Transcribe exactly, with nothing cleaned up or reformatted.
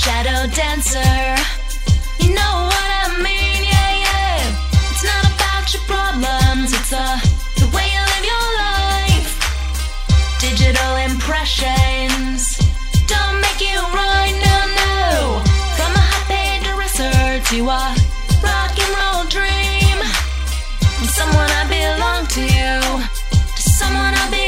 shadow dancer. You know what I mean, yeah, yeah. It's not about your problems, it's uh, the way you live your life. Digital impressions don't make you right, no, no. From a high-paid dresser to a rock and roll dream. From someone I belong to, to someone I belong